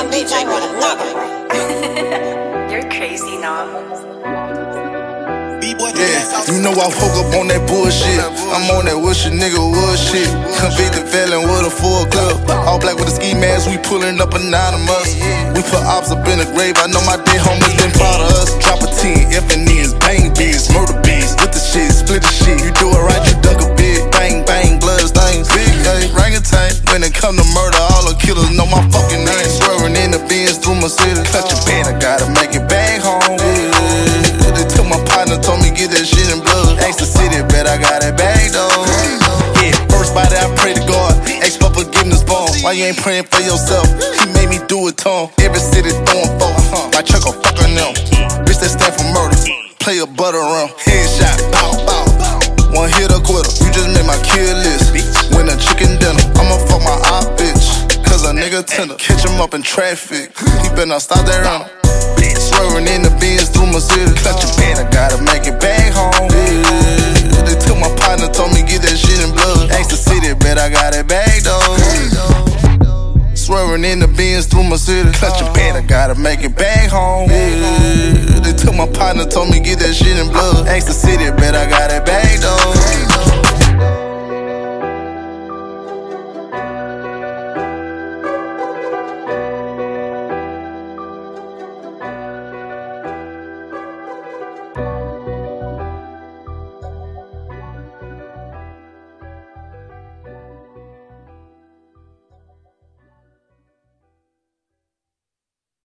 DJ with another one. You're crazy now. Yeah, you know I woke up on that bullshit. I'm on that wish a nigga would shit. Convicted felon with a full clip. All black with a ski mask, we pulling up anonymous. We put ops up in the grave, I know my dead homies been proud of us. Drop a 10, F and N's, bang beats, murder beats. With the shit, split the shit. You do it right, you duck a bit. Bang, bang, blood stains. Big A, orangutan. When it come to murder, all the killers know my fucking name. Swerving in the Benz through my city. Cut your band, I gotta make it back home. They took my partner, told me get that shit in blood. Ask the city, bet I got it back though. Yeah, first body I pray to God. Ask for forgiveness, bomb. Why you ain't praying for yourself? He made me do it to him. Every city throwing folk. My check a fucking them. Bitch that stand for murder. Play a butter rum. Headshot, bow, bow. One hit or quitter. You just made my kill list. Win a chicken dinner. I'ma fuck my op bitch. Cause a nigga tender. Catch him up in traffic. He better not stop that runner. Swerving in the Benz through my city. Cut your band, I gotta make it back home. Yeah. They took my partner, told me get that shit in blood. Ask the city, bet I got it back though. Swerving in the Benz through my city. Cut your band, I gotta make it back home. Yeah. They took my partner, told me get that shit in blood. Ask the city.